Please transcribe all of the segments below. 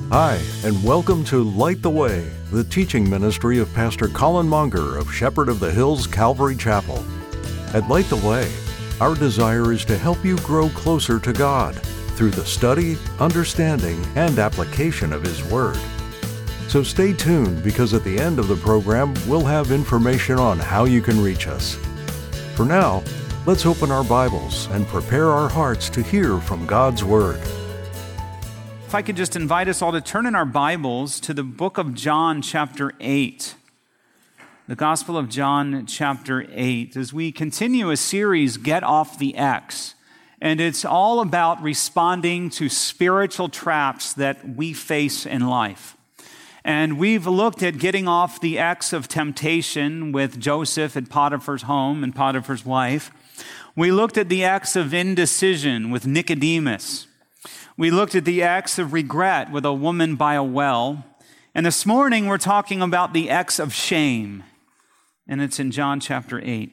Hi, and welcome to Light the Way, the teaching ministry of Pastor Colin Monger of Shepherd of the Hills Calvary Chapel. At Light the Way, our desire is to help you grow closer to God through the study, understanding, and application of His Word. So stay tuned, because at the end of the program, we'll have information on how you can reach us. For now, let's open our Bibles and prepare our hearts to hear from God's Word. If I could just invite us all to turn in our Bibles to the book of John, chapter 8. The Gospel of John, chapter 8, as we continue a series, Get Off the X. And it's all about responding to spiritual traps that we face in life. And we've looked at getting off the X of temptation with Joseph at Potiphar's home and Potiphar's wife. We looked at the X of indecision with Nicodemus. We looked at the X of regret with a woman by a well. And this morning we're talking about the X of shame. And it's in John chapter 8.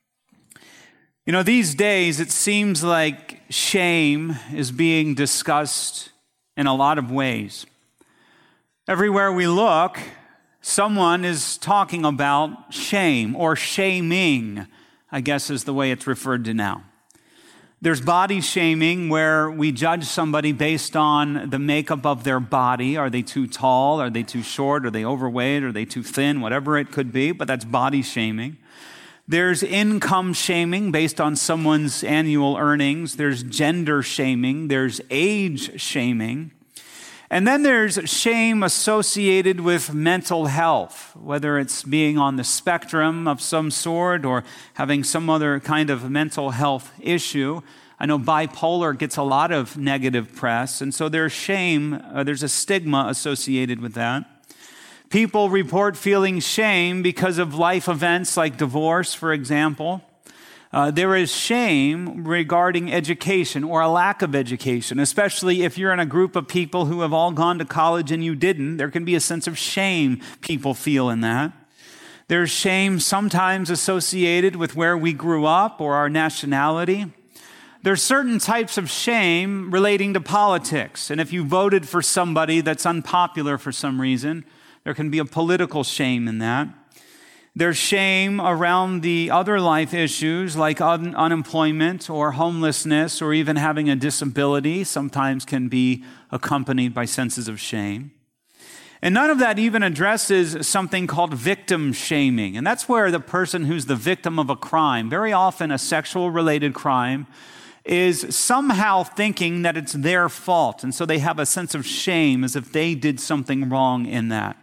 You know, these days it seems like shame is being discussed in a lot of ways. Everywhere we look, someone is talking about shame, or shaming, I guess is the way it's referred to now. There's body shaming, where we judge somebody based on the makeup of their body. Are they too tall? Are they too short? Are they overweight? Are they too thin? Whatever it could be, but that's body shaming. There's income shaming based on someone's annual earnings. There's gender shaming. There's age shaming. And then there's shame associated with mental health, whether it's being on the spectrum of some sort or having some other kind of mental health issue. I know bipolar gets a lot of negative press, and so there's shame, there's a stigma associated with that. People report feeling shame because of life events like divorce, for example. There is shame regarding education or a lack of education, especially if you're in a group of people who have all gone to college and you didn't. There can be a sense of shame people feel in that. There's shame sometimes associated with where we grew up or our nationality. There's certain types of shame relating to politics. And if you voted for somebody that's unpopular for some reason, there can be a political shame in that. There's shame around the other life issues like unemployment or homelessness or even having a disability, sometimes can be accompanied by senses of shame. And none of that even addresses something called victim shaming. And that's where the person who's the victim of a crime, very often a sexual related crime, is somehow thinking that it's their fault. And so they have a sense of shame as if they did something wrong in that.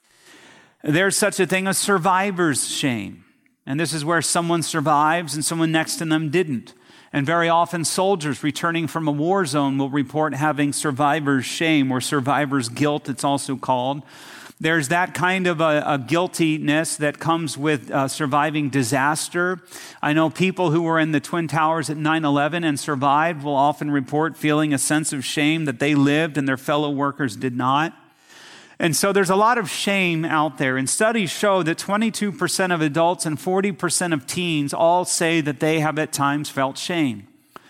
There's such a thing as survivor's shame. And this is where someone survives and someone next to them didn't. And very often soldiers returning from a war zone will report having survivor's shame, or survivor's guilt, it's also called. There's that kind of a guiltiness that comes with surviving disaster. I know people who were in the Twin Towers at 9/11 and survived will often report feeling a sense of shame that they lived and their fellow workers did not. And so there's a lot of shame out there. And studies show that 22% of adults and 40% of teens all say that they have at times felt shame.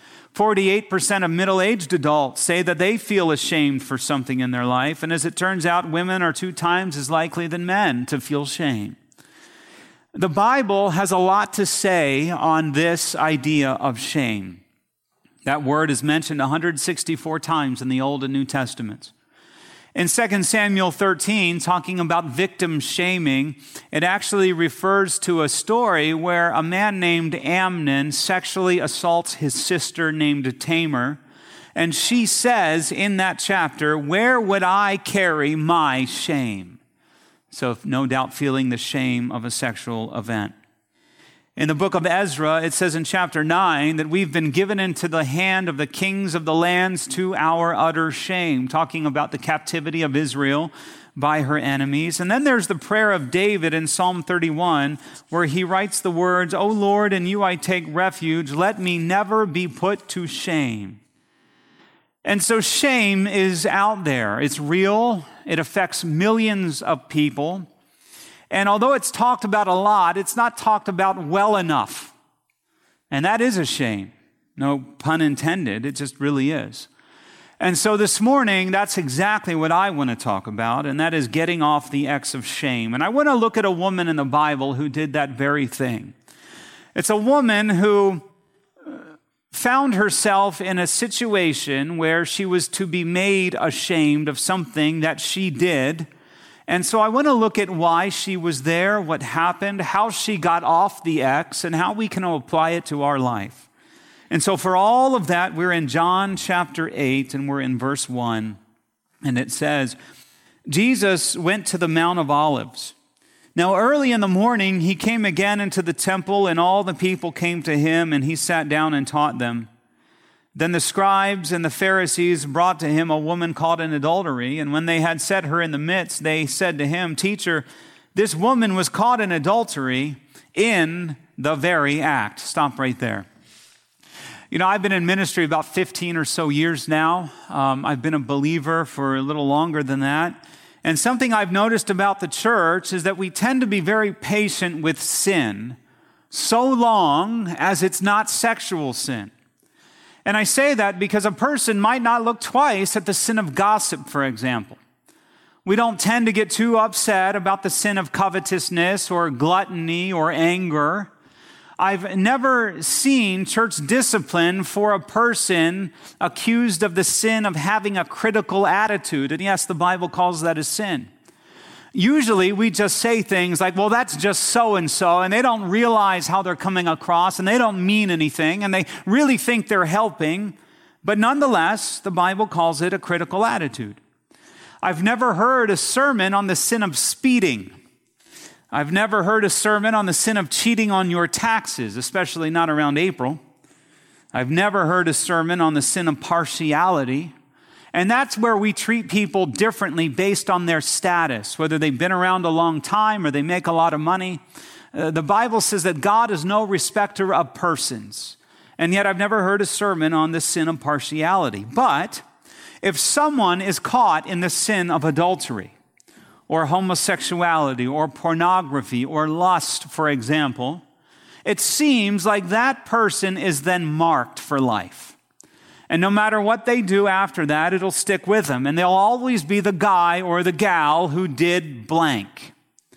48% of middle-aged adults say that they feel ashamed for something in their life. And as it turns out, women are 2 times as likely than men to feel shame. The Bible has a lot to say on this idea of shame. That word is mentioned 164 times in the Old and New Testaments. In 2 Samuel 13, talking about victim shaming, it actually refers to a story where a man named Amnon sexually assaults his sister named Tamar. And she says in that chapter, "Where would I carry my shame?" So no doubt feeling the shame of a sexual event. In the book of Ezra, it says in chapter 9 that we've been given into the hand of the kings of the lands to our utter shame, talking about the captivity of Israel by her enemies. And then there's the prayer of David in Psalm 31, where he writes the words, "O Lord, in you I take refuge. Let me never be put to shame." And so shame is out there. It's real. It affects millions of people. And although it's talked about a lot, it's not talked about well enough. And that is a shame. No pun intended. It just really is. And so this morning, that's exactly what I want to talk about, and that is getting off the X of shame. And I want to look at a woman in the Bible who did that very thing. It's a woman who found herself in a situation where she was to be made ashamed of something that she did. And so I want to look at why she was there, what happened, how she got off the X, and how we can apply it to our life. And so for all of that, we're in John chapter 8, and we're in verse 1. And it says, Jesus went to the Mount of Olives. Now early in the morning, he came again into the temple, and all the people came to him, and he sat down and taught them. Then the scribes and the Pharisees brought to him a woman caught in adultery, and when they had set her in the midst, they said to him, "Teacher, this woman was caught in adultery in the very act." Stop right there. You know, I've been in ministry about 15 or so years now. I've been a believer for a little longer than that. And something I've noticed about the church is that we tend to be very patient with sin, so long as it's not sexual sin. And I say that because a person might not look twice at the sin of gossip, for example. We don't tend to get too upset about the sin of covetousness or gluttony or anger. I've never seen church discipline for a person accused of the sin of having a critical attitude. And yes, the Bible calls that a sin. Usually we just say things like, well, that's just so-and-so, and they don't realize how they're coming across, and they don't mean anything, and they really think they're helping. But nonetheless, the Bible calls it a critical attitude. I've never heard a sermon on the sin of speeding. I've never heard a sermon on the sin of cheating on your taxes, especially not around April. I've never heard a sermon on the sin of partiality. And that's where we treat people differently based on their status, whether they've been around a long time or they make a lot of money. The Bible says that God is no respecter of persons. And yet I've never heard a sermon on the sin of partiality. But if someone is caught in the sin of adultery, or homosexuality, or pornography, or lust, for example, it seems like that person is then marked for life. And no matter what they do after that, it'll stick with them. And they'll always be the guy or the gal who did blank.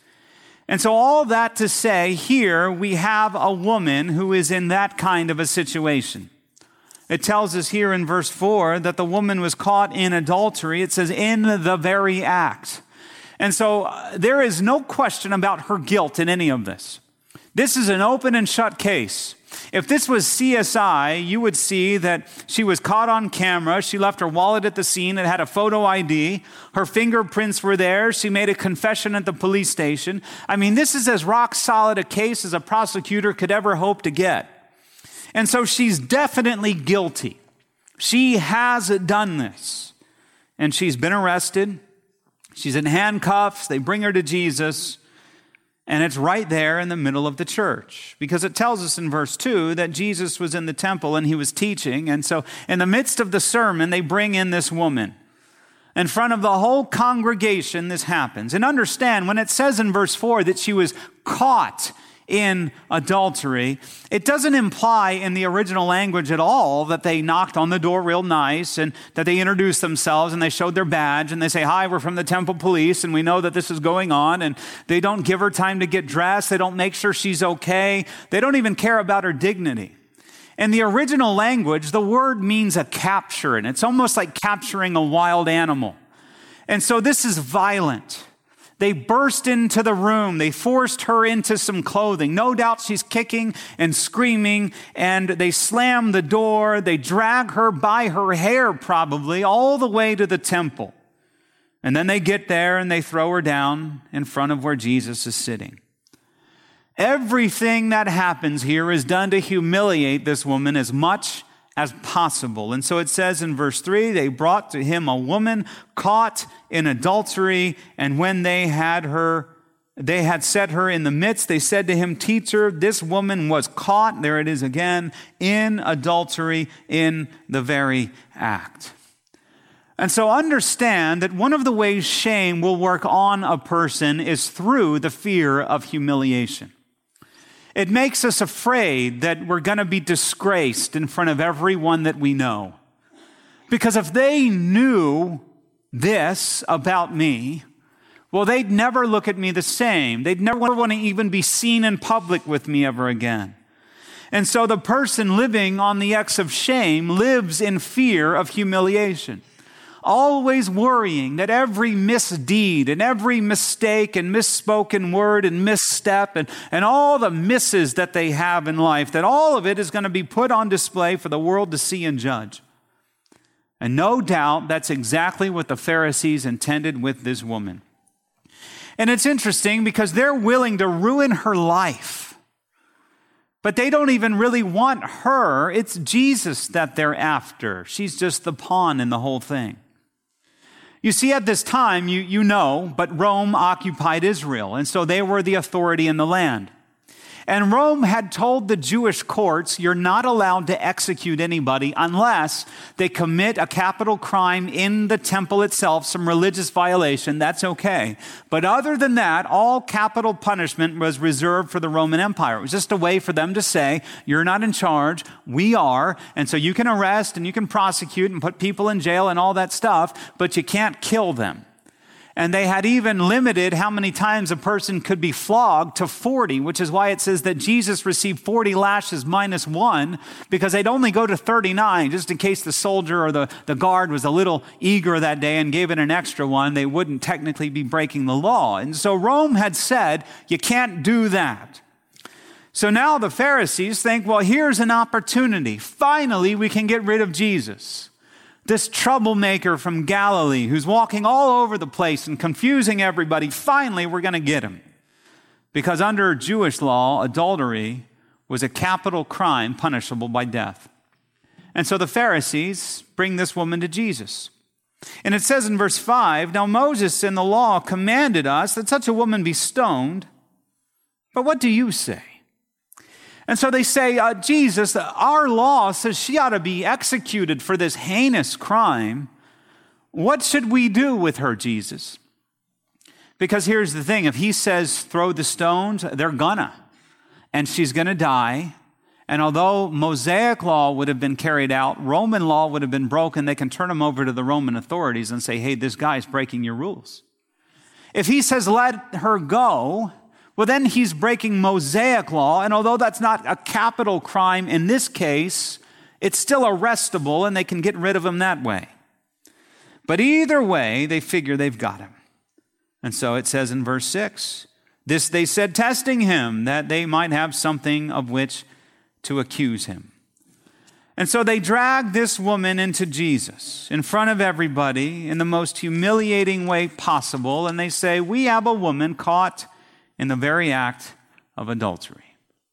And so all that to say, here we have a woman who is in that kind of a situation. It tells us here in verse 4 that the woman was caught in adultery. It says, in the very act. And so there is no question about her guilt in any of this. This is an open and shut case. If this was CSI, you would see that she was caught on camera. She left her wallet at the scene. It had a photo ID. Her fingerprints were there. She made a confession at the police station. I mean, this is as rock solid a case as a prosecutor could ever hope to get. And so she's definitely guilty. She has done this. And she's been arrested. She's in handcuffs. They bring her to Jesus. And it's right there in the middle of the church. Because it tells us in verse 2 that Jesus was in the temple and he was teaching. And so in the midst of the sermon, they bring in this woman. In front of the whole congregation, this happens. And understand, when it says in verse 4 that she was caught in adultery, it doesn't imply in the original language at all that they knocked on the door real nice and that they introduced themselves and they showed their badge and they say, "Hi, we're from the temple police and we know that this is going on," and they don't give her time to get dressed. They don't make sure she's okay. They don't even care about her dignity. In the original language, the word means a capture, and it's almost like capturing a wild animal. And so this is violent. They burst into the room. They forced her into some clothing. No doubt she's kicking and screaming, and they slam the door. They drag her by her hair, probably, all the way to the temple. And then they get there and they throw her down in front of where Jesus is sitting. Everything that happens here is done to humiliate this woman as much as possible. And so it says in verse 3, they brought to him a woman caught in adultery, and when they had set her in the midst, they said to him, "Teacher, this woman was caught," there it is again, "in adultery in the very act." And so understand that one of the ways shame will work on a person is through the fear of humiliation. It makes us afraid that we're going to be disgraced in front of everyone that we know. Because if they knew this about me, well, they'd never look at me the same. They'd never want to even be seen in public with me ever again. And so the person living on the X of shame lives in fear of humiliation, always worrying that every misdeed and every mistake and misspoken word and misstep and all the misses that they have in life, that all of it is going to be put on display for the world to see and judge. And no doubt that's exactly what the Pharisees intended with this woman. And it's interesting because they're willing to ruin her life, but they don't even really want her. It's Jesus that they're after. She's just the pawn in the whole thing. You see, at this time, you know, but Rome occupied Israel, and so they were the authority in the land. And Rome had told the Jewish courts, you're not allowed to execute anybody unless they commit a capital crime in the temple itself, some religious violation. That's okay. But other than that, all capital punishment was reserved for the Roman Empire. It was just a way for them to say, you're not in charge, we are. And so you can arrest and you can prosecute and put people in jail and all that stuff, but you can't kill them. And they had even limited how many times a person could be flogged to 40, which is why it says that Jesus received 40 lashes minus 1, because they'd only go to 39, just in case the soldier or the guard was a little eager that day and gave it an extra one. They wouldn't technically be breaking the law. And so Rome had said, you can't do that. So now the Pharisees think, well, here's an opportunity. Finally, we can get rid of Jesus, this troublemaker from Galilee who's walking all over the place and confusing everybody. Finally, we're going to get him. Because under Jewish law, adultery was a capital crime punishable by death. And so the Pharisees bring this woman to Jesus. And it says in verse 5, now Moses in the law commanded us that such a woman be stoned. But what do you say? And so they say, Jesus, our law says she ought to be executed for this heinous crime. What should we do with her, Jesus? Because here's the thing. If he says throw the stones, they're gonna. And she's gonna die. And although Mosaic law would have been carried out, Roman law would have been broken. They can turn him over to the Roman authorities and say, hey, this guy's breaking your rules. If he says let her go, well, then he's breaking Mosaic law, and although that's not a capital crime in this case, it's still arrestable, and they can get rid of him that way. But either way, they figure they've got him. And so it says in verse 6, this they said, testing him, that they might have something of which to accuse him. And so they drag this woman into Jesus in front of everybody in the most humiliating way possible, and they say, we have a woman caught in the very act of adultery.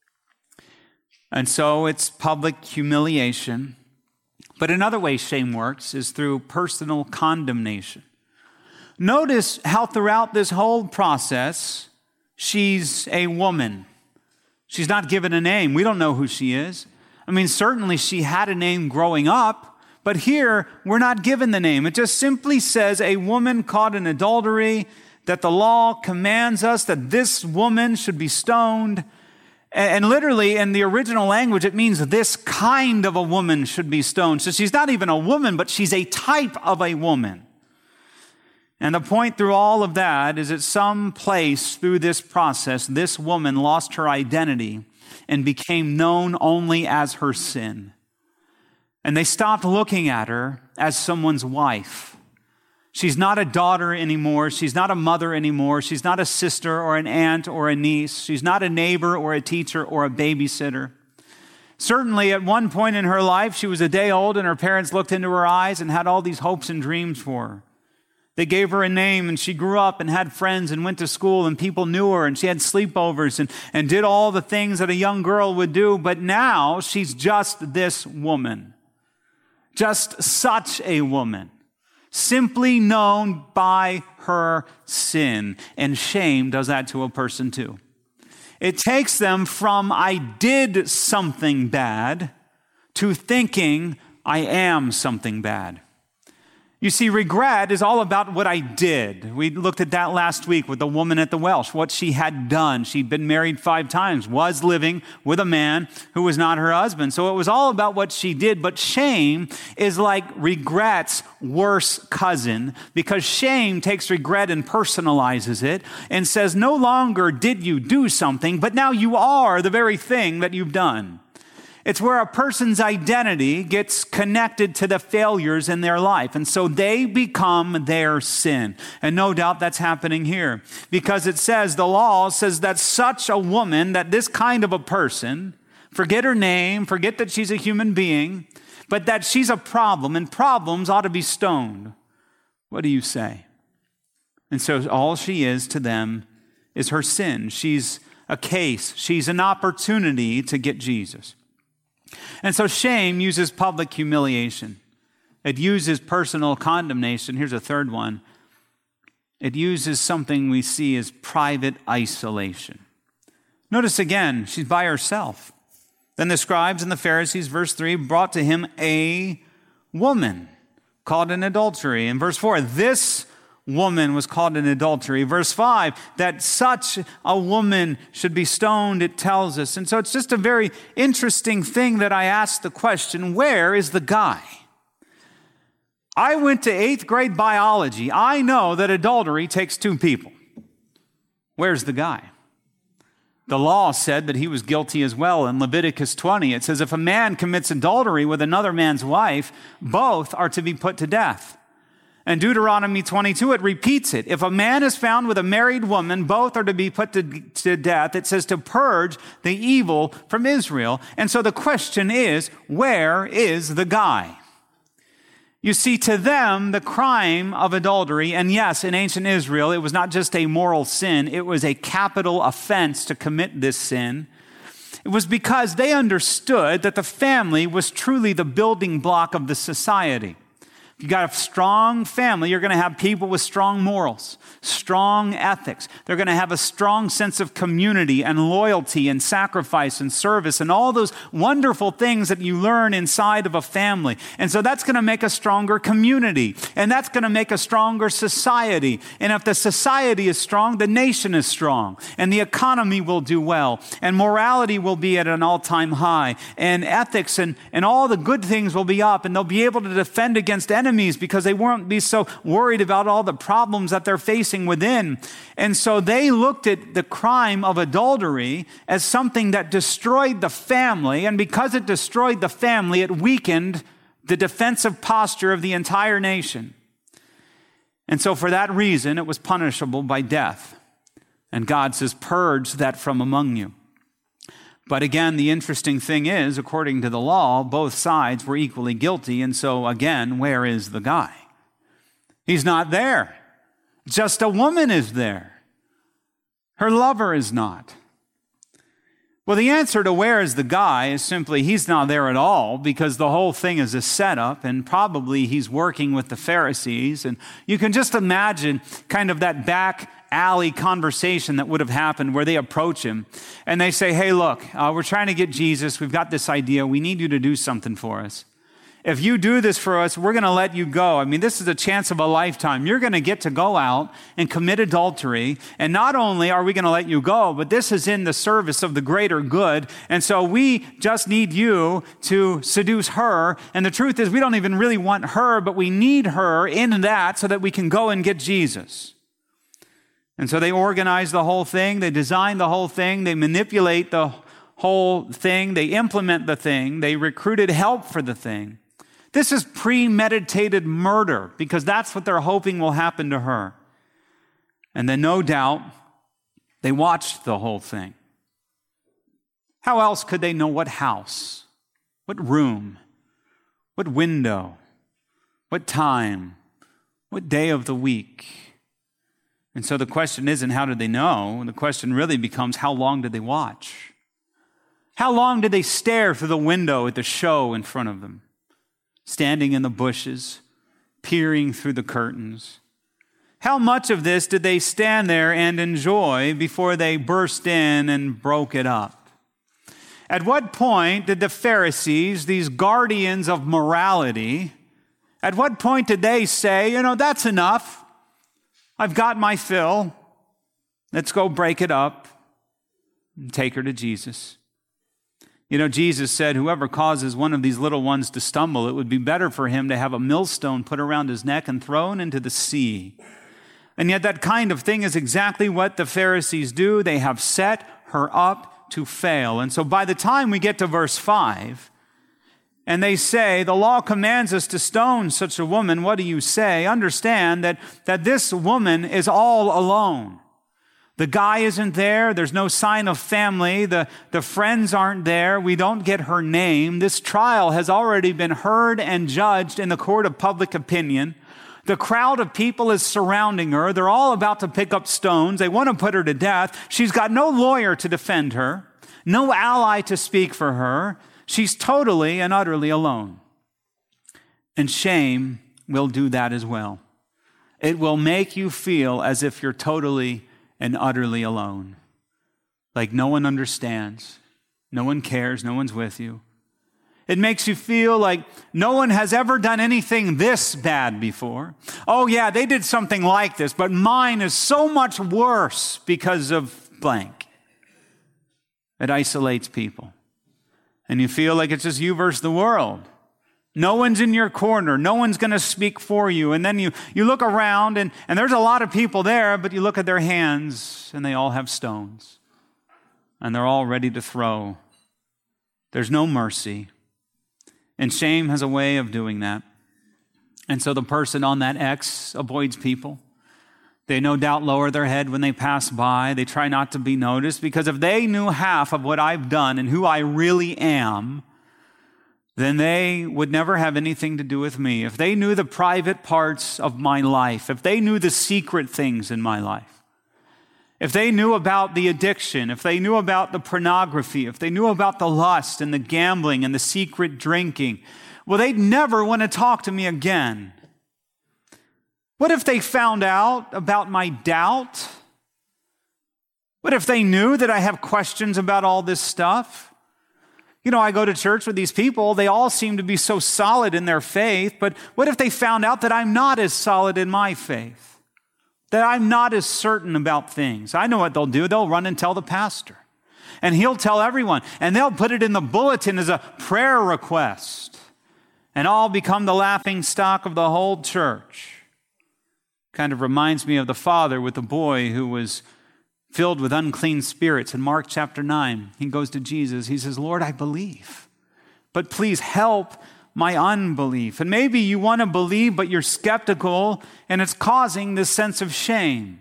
And so it's public humiliation. But another way shame works is through personal condemnation. Notice how throughout this whole process, she's a woman. She's not given a name. We don't know who she is. I mean, certainly she had a name growing up, but here we're not given the name. It just simply says a woman caught in adultery, that the law commands us that this woman should be stoned. And literally in the original language, it means this kind of a woman should be stoned. So she's not even a woman, but she's a type of a woman. And the point through all of that is at some place through this process, this woman lost her identity and became known only as her sin. And they stopped looking at her as someone's wife. She's not a daughter anymore. She's not a mother anymore. She's not a sister or an aunt or a niece. She's not a neighbor or a teacher or a babysitter. Certainly at one point in her life, she was a day old and her parents looked into her eyes and had all these hopes and dreams for her. They gave her a name and she grew up and had friends and went to school and people knew her and she had sleepovers and did all the things that a young girl would do. But now she's just this woman, just such a woman, simply known by her sin. And shame does that to a person too. It takes them from I did something bad to thinking I am something bad. You see, regret is all about what I did. We looked at that last week with the woman at the well, what she had done. She'd been married 5 times, was living with a man who was not her husband. So it was all about what she did. But shame is like regret's worse cousin, because shame takes regret and personalizes it and says, no longer did you do something, but now you are the very thing that you've done. It's where a person's identity gets connected to the failures in their life. And so they become their sin. And no doubt that's happening here. Because it says, the law says that such a woman, that this kind of a person, forget her name, forget that she's a human being, but that she's a problem, and problems ought to be stoned. What do you say? And so all she is to them is her sin. She's a case. She's an opportunity to get Jesus. And so shame uses public humiliation. It uses personal condemnation. Here's a third one. It uses something we see as private isolation. Notice again, she's by herself. Then the scribes and the Pharisees, verse 3, brought to him a woman caught in adultery. In verse 4, this woman was caught in adultery. Verse 5, that such a woman should be stoned, it tells us. And so it's just a very interesting thing that I ask the question, where is the guy? I went to 8th grade biology. I know that adultery takes 2 people. Where's the guy? The law said that he was guilty as well. In Leviticus 20, it says, if a man commits adultery with another man's wife, both are to be put to death. In Deuteronomy 22, it repeats it. If a man is found with a married woman, both are to be put to death. It says to purge the evil from Israel. And so the question is, where is the guy? You see, to them, the crime of adultery, and yes, in ancient Israel, it was not just a moral sin, it was a capital offense to commit this sin. It was because they understood that the family was truly the building block of the society. If you got a strong family, you're going to have people with strong morals, strong ethics. They're going to have a strong sense of community and loyalty and sacrifice and service and all those wonderful things that you learn inside of a family. And so that's going to make a stronger community, and that's going to make a stronger society. And if the society is strong, the nation is strong, and the economy will do well, and morality will be at an all-time high, and ethics and all the good things will be up, and they'll be able to defend against enemies because they won't be so worried about all the problems that they're facing within. And so they looked at the crime of adultery as something that destroyed the family. And because it destroyed the family, it weakened the defensive posture of the entire nation. And so for that reason, it was punishable by death. And God says, purge that from among you. But again, the interesting thing is, according to the law, both sides were equally guilty. And so again, where is the guy? He's not there. Just a woman is there. Her lover is not. Well, the answer to where is the guy is simply he's not there at all, because the whole thing is a setup, and probably he's working with the Pharisees. And you can just imagine kind of that back alley conversation that would have happened where they approach him and they say, hey, look, we're trying to get Jesus. We've got this idea. We need you to do something for us. If you do this for us, we're going to let you go. I mean, this is a chance of a lifetime. You're going to get to go out and commit adultery. And not only are we going to let you go, but this is in the service of the greater good. And so we just need you to seduce her. And the truth is, we don't even really want her, but we need her in that so that we can go and get Jesus. And so they organize the whole thing. They design the whole thing. They manipulate the whole thing. They implement the thing. They recruited help for the thing. This is premeditated murder, because that's what they're hoping will happen to her. And then no doubt, they watched the whole thing. How else could they know what house, what room, what window, what time, what day of the week? And so the question isn't how did they know? The question really becomes, how long did they watch? How long did they stare through the window at the show in front of them? Standing in the bushes, peering through the curtains. How much of this did they stand there and enjoy before they burst in and broke it up? At what point did the Pharisees, these guardians of morality, At what point did they say, that's enough. I've got my fill. Let's go break it up and take her to Jesus. Jesus said, whoever causes one of these little ones to stumble, it would be better for him to have a millstone put around his neck and thrown into the sea. And yet that kind of thing is exactly what the Pharisees do. They have set her up to fail. And so by the time we get to verse 5, and they say, the law commands us to stone such a woman, what do you say? Understand that this woman is all alone. The guy isn't there. There's no sign of family. The friends aren't there. We don't get her name. This trial has already been heard and judged in the court of public opinion. The crowd of people is surrounding her. They're all about to pick up stones. They want to put her to death. She's got no lawyer to defend her, no ally to speak for her. She's totally and utterly alone. And shame will do that as well. It will make you feel as if you're totally and utterly alone. Like no one understands, no one cares, no one's with you. It makes you feel like no one has ever done anything this bad before. Oh yeah, they did something like this, but mine is so much worse because of blank. It isolates people. And you feel like it's just you versus the world. No one's in your corner. No one's going to speak for you. And then you look around and there's a lot of people there, but you look at their hands and they all have stones. And they're all ready to throw. There's no mercy. And shame has a way of doing that. And so the person on that X avoids people. They no doubt lower their head when they pass by. They try not to be noticed because if they knew half of what I've done and who I really am, then they would never have anything to do with me. If they knew the private parts of my life, if they knew the secret things in my life, if they knew about the addiction, if they knew about the pornography, if they knew about the lust and the gambling and the secret drinking, well, they'd never want to talk to me again. What if they found out about my doubt? What if they knew that I have questions about all this stuff? I go to church with these people. They all seem to be so solid in their faith, but what if they found out that I'm not as solid in my faith? That I'm not as certain about things? I know what they'll do. They'll run and tell the pastor. And he'll tell everyone. And they'll put it in the bulletin as a prayer request. And I'll become the laughing stock of the whole church. Kind of reminds me of the father with the boy who was filled with unclean spirits. In Mark chapter 9, he goes to Jesus. He says, Lord, I believe, but please help my unbelief. And maybe you want to believe, but you're skeptical, and it's causing this sense of shame.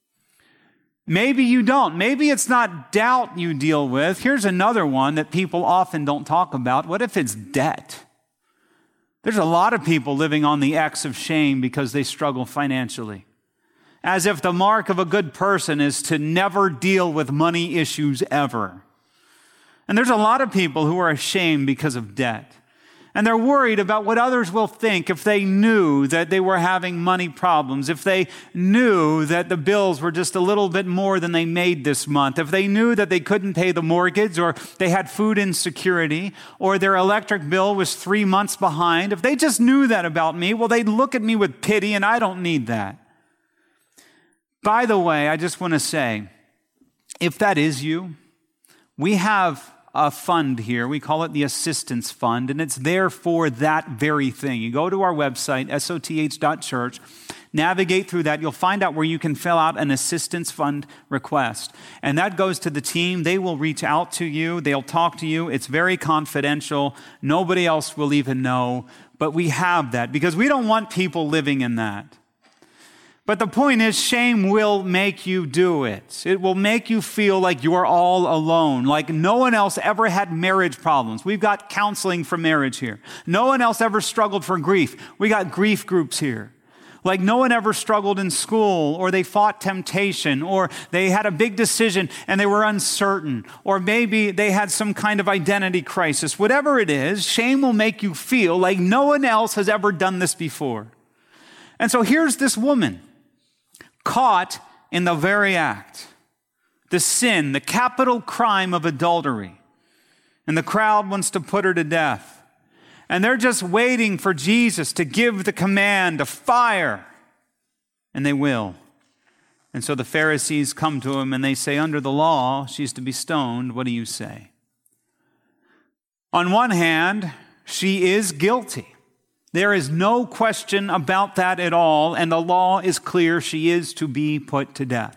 Maybe you don't. Maybe it's not doubt you deal with. Here's another one that people often don't talk about. What if it's debt? There's a lot of people living on the X of shame because they struggle financially. As if the mark of a good person is to never deal with money issues ever. And there's a lot of people who are ashamed because of debt. And they're worried about what others will think if they knew that they were having money problems, if they knew that the bills were just a little bit more than they made this month, if they knew that they couldn't pay the mortgage, or they had food insecurity, or their electric bill was 3 months behind. If they just knew that about me, well, they'd look at me with pity, and I don't need that. By the way, I just want to say, if that is you, we have a fund here. We call it the Assistance Fund, and it's there for that very thing. You go to our website, soth.church, navigate through that. You'll find out where you can fill out an Assistance Fund request. And that goes to the team. They will reach out to you. They'll talk to you. It's very confidential. Nobody else will even know. But we have that because we don't want people living in that. But the point is, shame will make you do it. It will make you feel like you are all alone, like no one else ever had marriage problems. We've got counseling for marriage here. No one else ever struggled for grief. We got grief groups here. Like no one ever struggled in school, or they fought temptation, or they had a big decision and they were uncertain, or maybe they had some kind of identity crisis. Whatever it is, shame will make you feel like no one else has ever done this before. And so here's this woman, caught in the very act, the sin, the capital crime of adultery. And the crowd wants to put her to death. And they're just waiting for Jesus to give the command to fire. And they will. And so the Pharisees come to him and they say, under the law, she's to be stoned. What do you say? On one hand, she is guilty. There is no question about that at all, and the law is clear. She is to be put to death.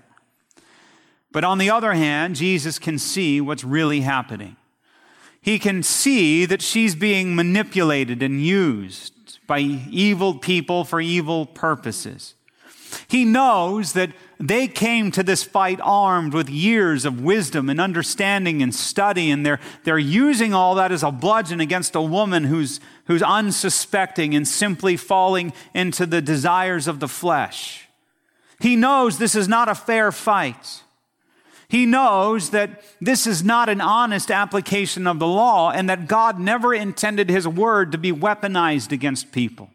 But on the other hand, Jesus can see what's really happening. He can see that she's being manipulated and used by evil people for evil purposes. He knows that they came to this fight armed with years of wisdom and understanding and study, and they're using all that as a bludgeon against a woman who's unsuspecting and simply falling into the desires of the flesh. He knows this is not a fair fight. He knows that this is not an honest application of the law and that God never intended his word to be weaponized against people.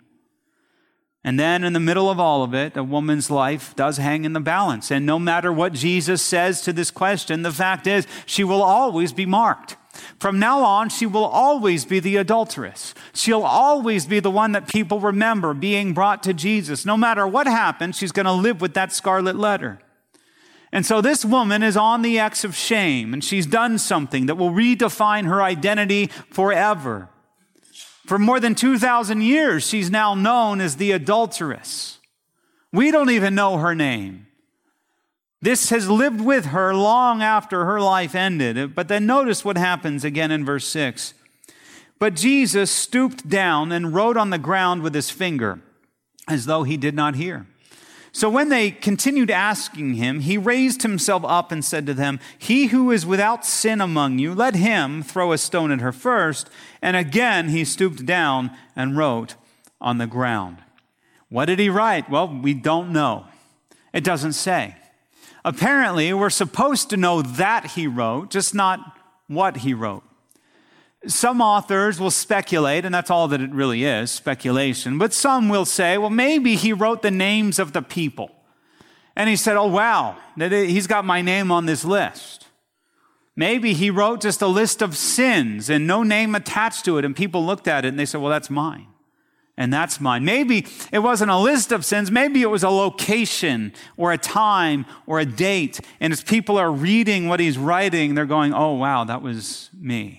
And then in the middle of all of it, a woman's life does hang in the balance. And no matter what Jesus says to this question, the fact is she will always be marked. From now on, she will always be the adulteress. She'll always be the one that people remember being brought to Jesus. No matter what happens, she's going to live with that scarlet letter. And so this woman is on the X of shame, and she's done something that will redefine her identity forever. For more than 2,000 years, she's now known as the adulteress. We don't even know her name. This has lived with her long after her life ended. But then notice what happens again in verse 6. But Jesus stooped down and wrote on the ground with his finger, as though he did not hear. So when they continued asking him, he raised himself up and said to them, he who is without sin among you, let him throw a stone at her first. And again he stooped down and wrote on the ground. What did he write? Well, we don't know. It doesn't say. Apparently, we're supposed to know that he wrote, just not what he wrote. Some authors will speculate, and that's all that it really is, speculation. But some will say, well, maybe he wrote the names of the people. And he said, oh, wow, he's got my name on this list. Maybe he wrote just a list of sins and no name attached to it. And people looked at it and they said, well, that's mine. And that's mine. Maybe it wasn't a list of sins. Maybe it was a location or a time or a date. And as people are reading what he's writing, they're going, oh, wow, that was me.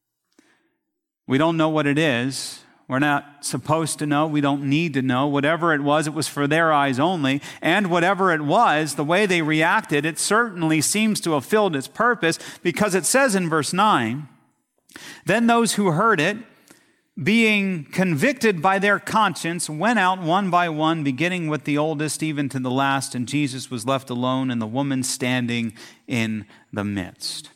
We don't know what it is. We're not supposed to know. We don't need to know. Whatever it was for their eyes only. And whatever it was, the way they reacted, it certainly seems to have filled its purpose, because it says in verse 9, then those who heard it, being convicted by their conscience, went out one by one, beginning with the oldest even to the last, and Jesus was left alone and the woman standing in the midst.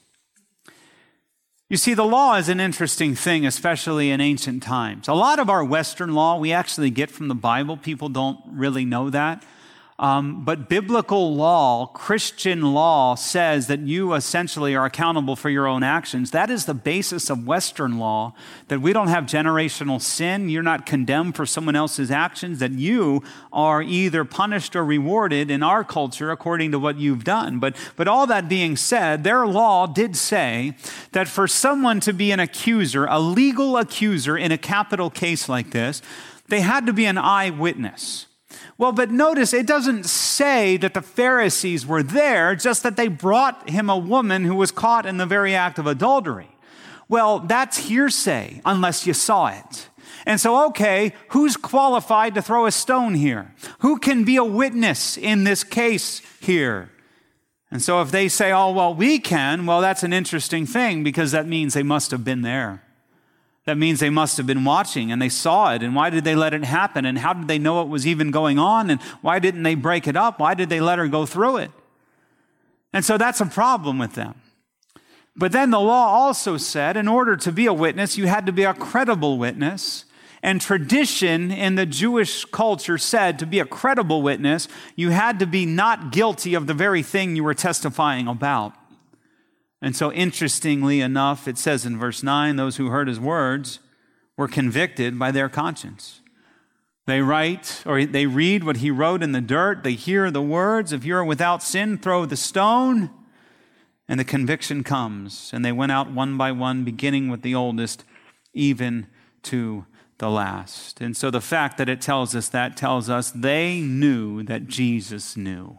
You see, the law is an interesting thing, especially in ancient times. A lot of our Western law we actually get from the Bible. People don't really know that. But biblical law, Christian law, says that you essentially are accountable for your own actions. That is the basis of Western law, that we don't have generational sin. You're not condemned for someone else's actions, that you are either punished or rewarded in our culture according to what you've done. But all that being said, their law did say that for someone to be an accuser, a legal accuser in a capital case like this, they had to be an eyewitness. Well, but notice it doesn't say that the Pharisees were there, just that they brought him a woman who was caught in the very act of adultery. Well, that's hearsay unless you saw it. And so, okay, who's qualified to throw a stone here? Who can be a witness in this case here? And so if they say, oh, well, we can, well, that's an interesting thing, because that means they must have been there. That means they must have been watching and they saw it. And why did they let it happen? And how did they know it was even going on? And why didn't they break it up? Why did they let her go through it? And so that's a problem with them. But then the law also said, in order to be a witness, you had to be a credible witness. And tradition in the Jewish culture said to be a credible witness, you had to be not guilty of the very thing you were testifying about. And so interestingly enough, it says in verse 9, those who heard his words were convicted by their conscience. They write, or they read what he wrote in the dirt. They hear the words, if you're without sin, throw the stone. And the conviction comes. And they went out one by one, beginning with the oldest, even to the last. And so the fact that it tells us that tells us they knew that Jesus knew.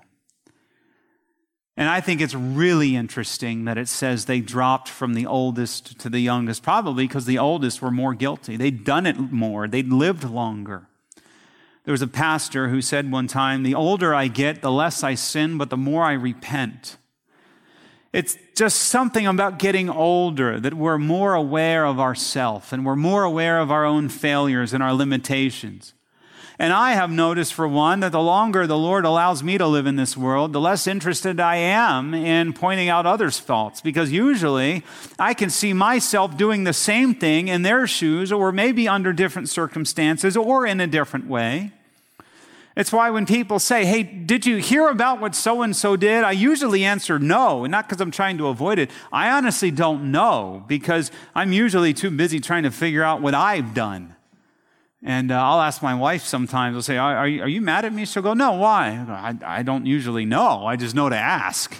And I think it's really interesting that it says they dropped from the oldest to the youngest, probably because the oldest were more guilty. They'd done it more. They'd lived longer. There was a pastor who said one time, "The older I get, the less I sin, but the more I repent." It's just something about getting older that we're more aware of ourselves and we're more aware of our own failures and our limitations. And I have noticed, for one, that the longer the Lord allows me to live in this world, the less interested I am in pointing out others' faults, because usually I can see myself doing the same thing in their shoes, or maybe under different circumstances or in a different way. It's why when people say, "Hey, did you hear about what so-and-so did?" I usually answer no, and not because I'm trying to avoid it. I honestly don't know, because I'm usually too busy trying to figure out what I've done. And I'll ask my wife sometimes, I'll say, are you mad at me? She'll go, "No, why?" I don't usually know. I just know to ask.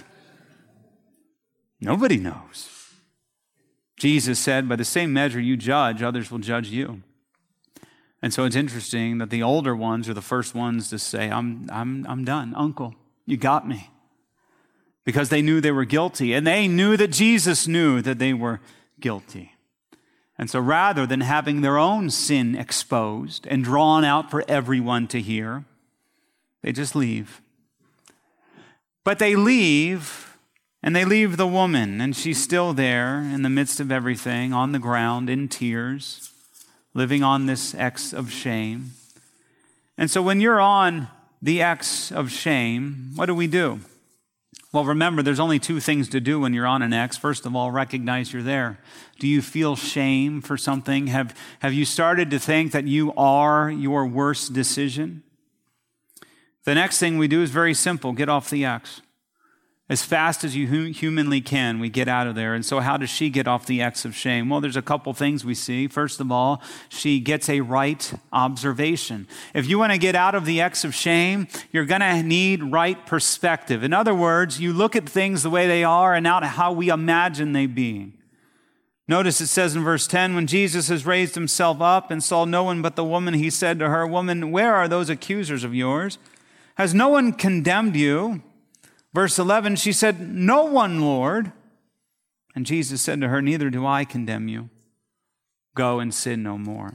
Nobody knows. Jesus said, "By the same measure you judge, others will judge you." And so it's interesting that the older ones are the first ones to say, I'm done. Uncle, you got me. Because they knew they were guilty, and they knew that Jesus knew that they were guilty. And so rather than having their own sin exposed and drawn out for everyone to hear, they just leave. But they leave, and they leave the woman, and she's still there in the midst of everything, on the ground, in tears, living on this X of shame. And so when you're on the X of shame, what do? Well, remember, there's only two things to do when you're on an X. First of all, recognize you're there. Do you feel shame for something? Have you started to think that you are your worst decision? The next thing we do is very simple. Get off the X. As fast as you humanly can, we get out of there. And so how does she get off the X of shame? Well, there's a couple things we see. First of all, she gets a right observation. If you want to get out of the X of shame, you're going to need right perspective. In other words, you look at things the way they are and not how we imagine they being. Notice it says in verse 10, when Jesus has raised himself up and saw no one but the woman, he said to her, "Woman, where are those accusers of yours? Has no one condemned you?" Verse 11, she said, "No one, Lord." And Jesus said to her, "Neither do I condemn you. Go and sin no more."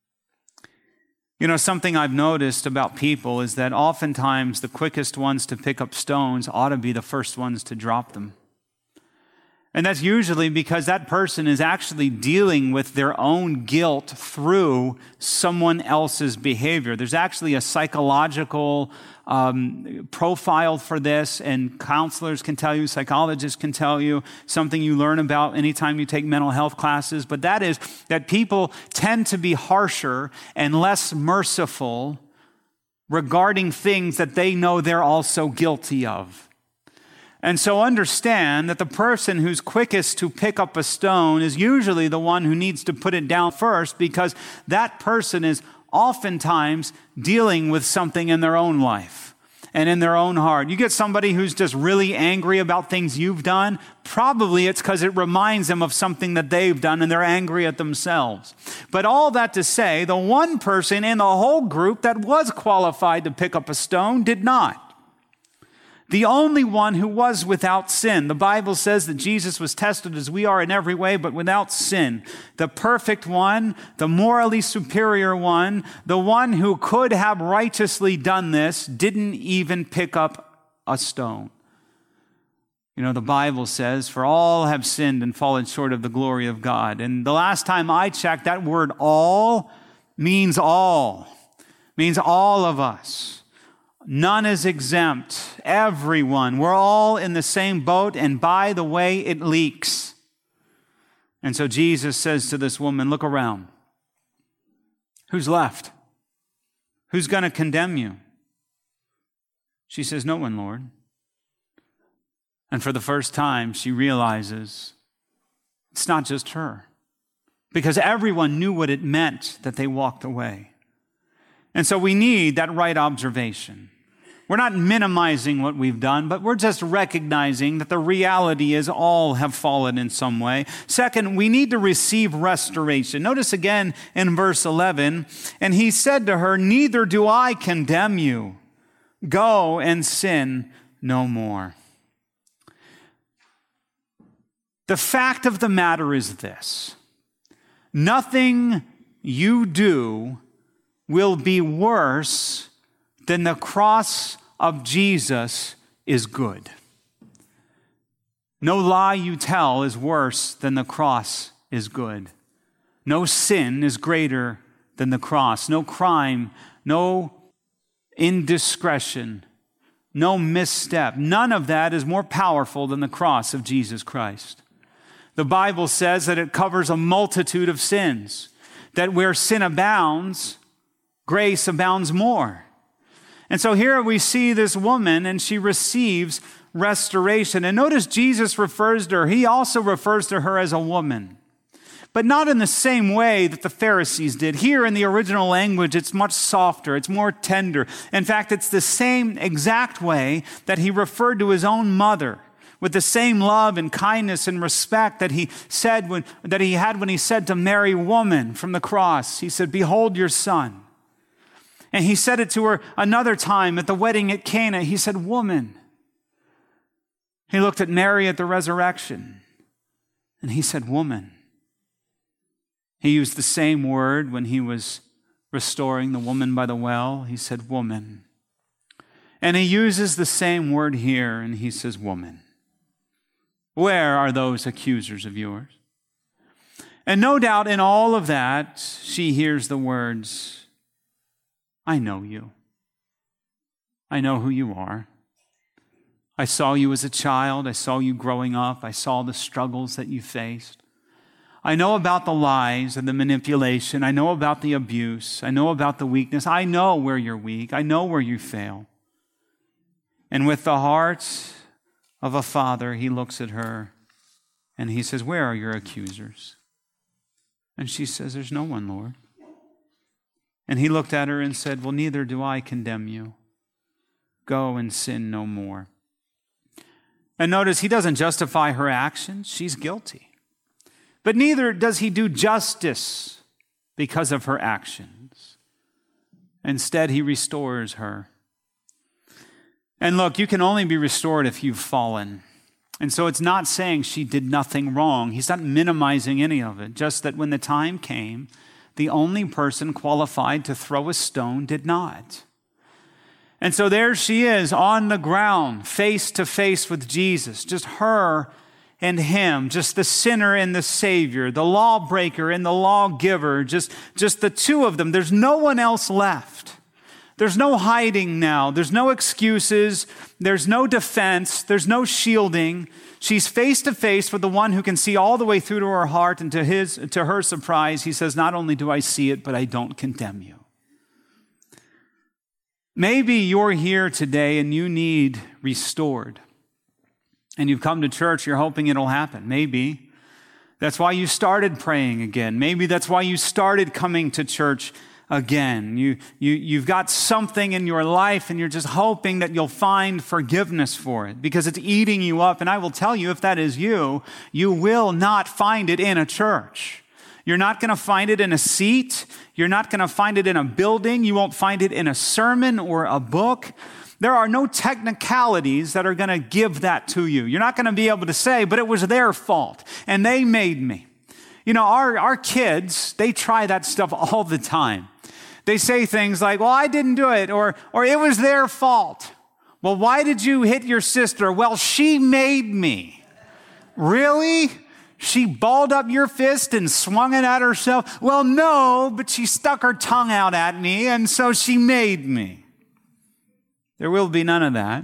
You know, something I've noticed about people is that oftentimes the quickest ones to pick up stones ought to be the first ones to drop them. And that's usually because that person is actually dealing with their own guilt through someone else's behavior. There's actually a psychological profile for this, and counselors can tell you, psychologists can tell you, something you learn about anytime you take mental health classes, but that is that people tend to be harsher and less merciful regarding things that they know they're also guilty of. And so understand that the person who's quickest to pick up a stone is usually the one who needs to put it down first, because that person is oftentimes dealing with something in their own life and in their own heart. You get somebody who's just really angry about things you've done, probably it's because it reminds them of something that they've done and they're angry at themselves. But all that to say, the one person in the whole group that was qualified to pick up a stone did not. The only one who was without sin. The Bible says that Jesus was tested as we are in every way, but without sin. The perfect one, the morally superior one, the one who could have righteously done this, didn't even pick up a stone. You know, the Bible says, "For all have sinned and fallen short of the glory of God." And the last time I checked, that word all means all. Means all of us. None is exempt. Everyone. We're all in the same boat, and by the way, it leaks. And so Jesus says to this woman, "Look around. Who's left? Who's going to condemn you?" She says, "No one, Lord." And for the first time, she realizes it's not just her, because everyone knew what it meant that they walked away. And so we need that right observation. We're not minimizing what we've done, but we're just recognizing that the reality is all have fallen in some way. Second, we need to receive restoration. Notice again in verse 11, and he said to her, "Neither do I condemn you. Go and sin no more." The fact of the matter is this: nothing you do will be worse than the cross of Jesus is good. No lie you tell is worse than the cross is good. No sin is greater than the cross. No crime, no indiscretion, no misstep. None of that is more powerful than the cross of Jesus Christ. The Bible says that it covers a multitude of sins, that where sin abounds, grace abounds more. And so here we see this woman, and she receives restoration. And notice Jesus refers to her. He also refers to her as a woman, but not in the same way that the Pharisees did. Here in the original language, it's much softer. It's more tender. In fact, it's the same exact way that he referred to his own mother, with the same love and kindness and respect that he had when he said to Mary, "Woman," from the cross. He said, "Behold your son." And he said it to her another time at the wedding at Cana. He said, "Woman." He looked at Mary at the resurrection, and he said, "Woman." He used the same word when he was restoring the woman by the well. He said, "Woman." And he uses the same word here, and he says, "Woman. Where are those accusers of yours?" And no doubt in all of that, she hears the words, "I know you. I know who you are. I saw you as a child. I saw you growing up. I saw the struggles that you faced. I know about the lies and the manipulation. I know about the abuse. I know about the weakness. I know where you're weak. I know where you fail." And with the heart of a father, he looks at her and he says, "Where are your accusers?" And she says, "There's no one, Lord." And he looked at her and said, "Well, neither do I condemn you. Go and sin no more." And notice he doesn't justify her actions. She's guilty. But neither does he do justice because of her actions. Instead, he restores her. And look, you can only be restored if you've fallen. And so it's not saying she did nothing wrong. He's not minimizing any of it, just that when the time came, the only person qualified to throw a stone did not. And so there she is on the ground, face to face with Jesus, just her and him, just the sinner and the Savior, the lawbreaker and the lawgiver, just the two of them. There's no one else left. There's no hiding now. There's no excuses. There's no defense. There's no shielding. She's face to face with the one who can see all the way through to her heart, and to her surprise, he says, "Not only do I see it, but I don't condemn you." Maybe you're here today and you need restored. And you've come to church, you're hoping it'll happen. Maybe that's why you started praying again. Maybe that's why you started coming to church again. You've got something in your life and you're just hoping that you'll find forgiveness for it because it's eating you up. And I will tell you, if that is you, you will not find it in a church. You're not going to find it in a seat. You're not going to find it in a building. You won't find it in a sermon or a book. There are no technicalities that are going to give that to you. You're not going to be able to say, "But it was their fault and they made me." You know, our kids, they try that stuff all the time. They say things like, "Well, I didn't do it," or "It was their fault." "Well, why did you hit your sister?" "Well, she made me." Really? She balled up your fist and swung it at herself? "Well, no, but she stuck her tongue out at me, and so she made me." There will be none of that.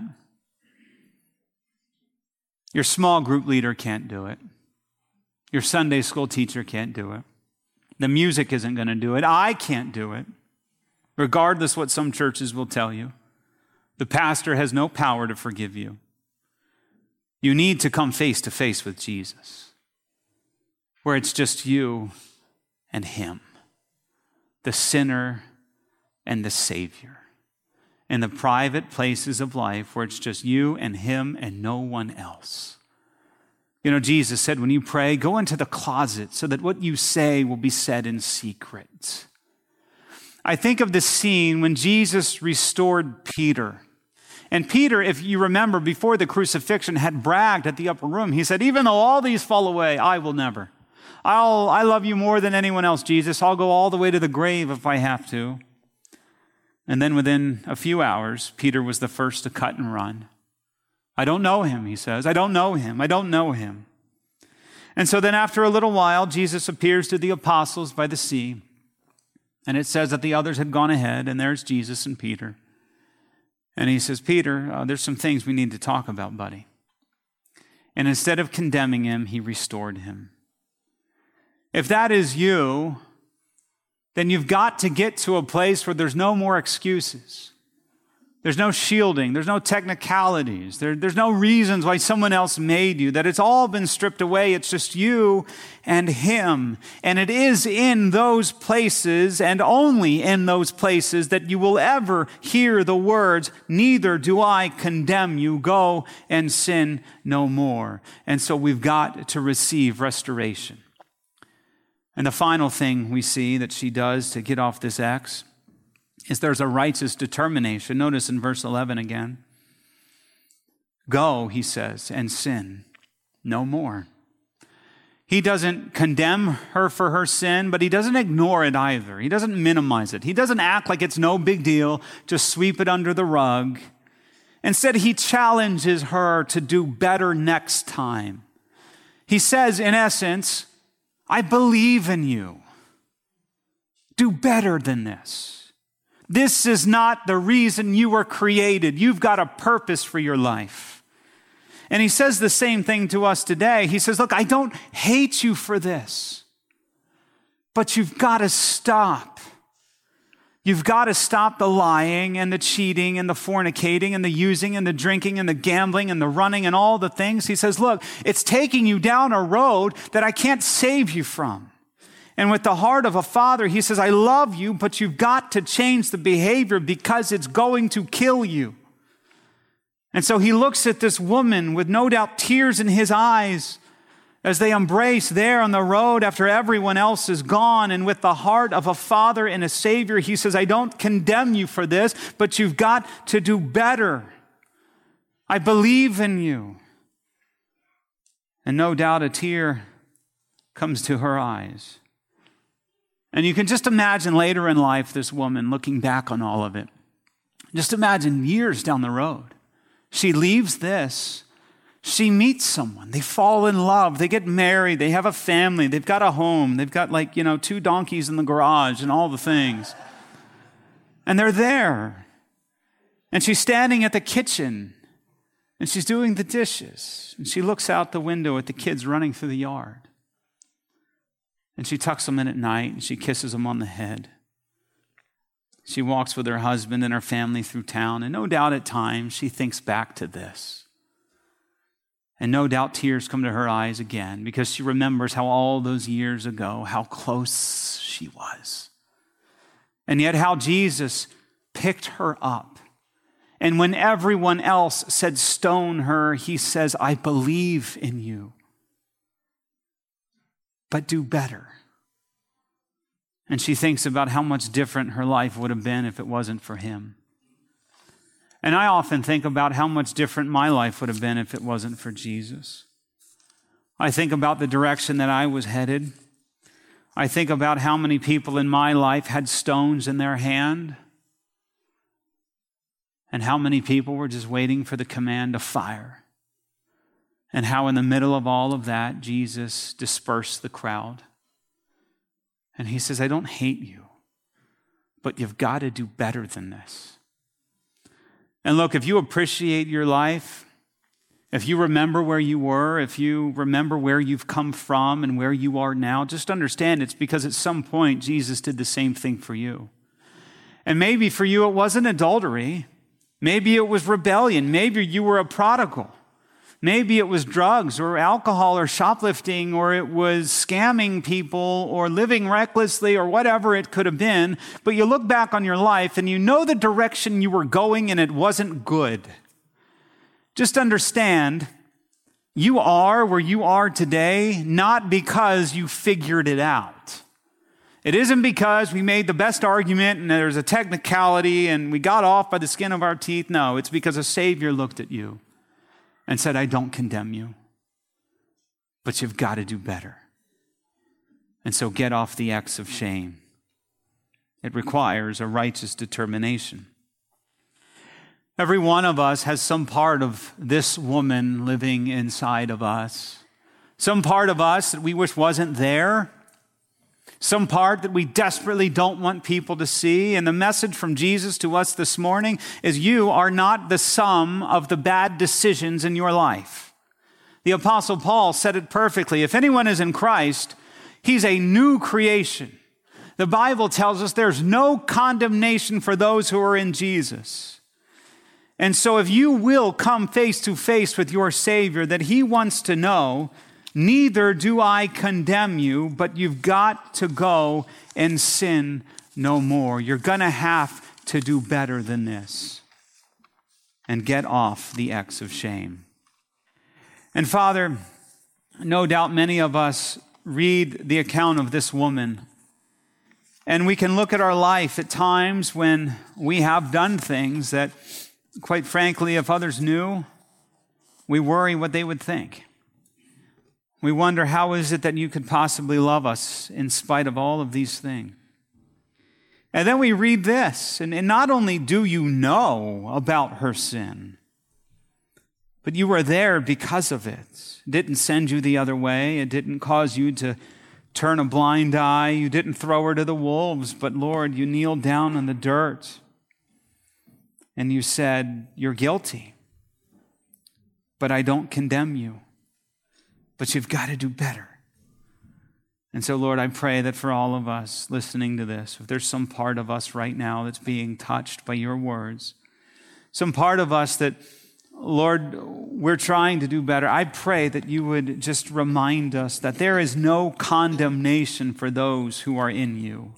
Your small group leader can't do it. Your Sunday school teacher can't do it. The music isn't going to do it. I can't do it, regardless what some churches will tell you. The pastor has no power to forgive you. You need to come face to face with Jesus, where it's just you and him, the sinner and the Savior. in the private places of life where it's just you and him and no one else. You know, Jesus said, when you pray, go into the closet so that what you say will be said in secret. I think of the scene when Jesus restored Peter. And Peter, if you remember, before the crucifixion, had bragged at the upper room. He said, even though all these fall away, I will never. I love you more than anyone else, Jesus. I'll go all the way to the grave if I have to. And then within a few hours, Peter was the first to cut and run. I don't know him, he says. I don't know him. I don't know him. And so then after a little while, Jesus appears to the apostles by the sea. And it says that the others had gone ahead, and there's Jesus and Peter. And he says, Peter, there's some things we need to talk about, buddy. And instead of condemning him, he restored him. If that is you, then you've got to get to a place where there's no more excuses. There's no shielding. There's no technicalities. There's no reasons why someone else made you, that it's all been stripped away. It's just you and him. And it is in those places and only in those places that you will ever hear the words, neither do I condemn you. Go and sin no more. And so we've got to receive restoration. And the final thing we see that she does to get off this X is there's a righteous determination. Notice in verse 11 again. Go, he says, and sin no more. He doesn't condemn her for her sin, but he doesn't ignore it either. He doesn't minimize it. He doesn't act like it's no big deal, just sweep it under the rug. Instead, he challenges her to do better next time. He says, in essence, I believe in you. Do better than this. This is not the reason you were created. You've got a purpose for your life. And he says the same thing to us today. He says, look, I don't hate you for this, but you've got to stop. You've got to stop the lying and the cheating and the fornicating and the using and the drinking and the gambling and the running and all the things. He says, look, it's taking you down a road that I can't save you from. And with the heart of a father, he says, I love you, but you've got to change the behavior because it's going to kill you. And so he looks at this woman with no doubt tears in his eyes as they embrace there on the road after everyone else is gone. And with the heart of a father and a savior, he says, I don't condemn you for this, but you've got to do better. I believe in you. And no doubt a tear comes to her eyes. And you can just imagine later in life, this woman looking back on all of it. Just imagine years down the road. She leaves this. She meets someone. They fall in love. They get married. They have a family. They've got a home. They've got 2 donkeys in the garage and all the things. And they're there. And she's standing at the kitchen. And she's doing the dishes. And she looks out the window at the kids running through the yard. And she tucks them in at night, and she kisses them on the head. She walks with her husband and her family through town, and no doubt at times she thinks back to this. And no doubt tears come to her eyes again, because she remembers how all those years ago, how close she was. And yet how Jesus picked her up. And when everyone else said, stone her, he says, I believe in you. But do better. And she thinks about how much different her life would have been if it wasn't for him. And I often think about how much different my life would have been if it wasn't for Jesus. I think about the direction that I was headed. I think about how many people in my life had stones in their hand, and how many people were just waiting for the command to fire. And how in the middle of all of that, Jesus dispersed the crowd. And he says, I don't hate you, but you've got to do better than this. And look, if you appreciate your life, if you remember where you were, if you remember where you've come from and where you are now, just understand it's because at some point Jesus did the same thing for you. And maybe for you it wasn't adultery. Maybe it was rebellion. Maybe you were a prodigal. Maybe it was drugs or alcohol or shoplifting, or it was scamming people or living recklessly or whatever it could have been. But you look back on your life and you know the direction you were going and it wasn't good. Just understand, you are where you are today not because you figured it out. It isn't because we made the best argument and there's a technicality and we got off by the skin of our teeth. No, it's because a Savior looked at you and said, I don't condemn you, but you've got to do better. And so get off the X of shame. It requires a righteous determination. Every one of us has some part of this woman living inside of us. Some part of us that we wish wasn't there. Some part that we desperately don't want people to see. And the message from Jesus to us this morning is you are not the sum of the bad decisions in your life. The Apostle Paul said it perfectly. If anyone is in Christ, he's a new creation. The Bible tells us there's no condemnation for those who are in Jesus. And so if you will come face to face with your Savior, that he wants to know, neither do I condemn you, but you've got to go and sin no more. You're going to have to do better than this and get off the X of shame. And Father, no doubt many of us read the account of this woman, and we can look at our life at times when we have done things that, quite frankly, if others knew, we worry what they would think. We wonder, how is it that you could possibly love us in spite of all of these things? And then we read this, and not only do you know about her sin, but you were there because of it. It didn't send you the other way. It didn't cause you to turn a blind eye. You didn't throw her to the wolves, but Lord, you kneeled down in the dirt and you said, you're guilty, but I don't condemn you. But you've got to do better. And so, Lord, I pray that for all of us listening to this, if there's some part of us right now that's being touched by your words, some part of us that, Lord, we're trying to do better, I pray that you would just remind us that there is no condemnation for those who are in you.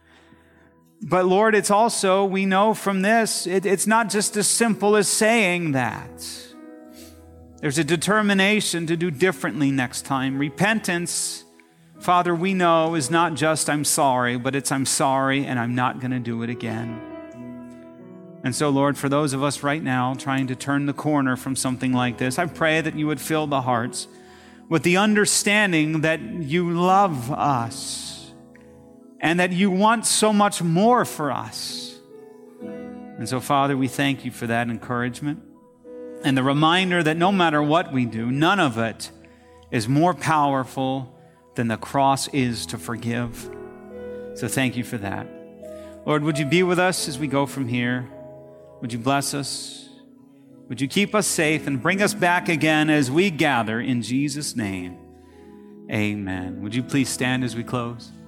But Lord, it's also, we know from this, it's not just as simple as saying that. There's a determination to do differently next time. Repentance, Father, we know is not just I'm sorry, but it's I'm sorry and I'm not going to do it again. And so, Lord, for those of us right now trying to turn the corner from something like this, I pray that you would fill the hearts with the understanding that you love us and that you want so much more for us. And so, Father, we thank you for that encouragement. And the reminder that no matter what we do, none of it is more powerful than the cross is to forgive. So thank you for that. Lord, would you be with us as we go from here? Would you bless us? Would you keep us safe and bring us back again as we gather in Jesus' name? Amen. Would you please stand as we close?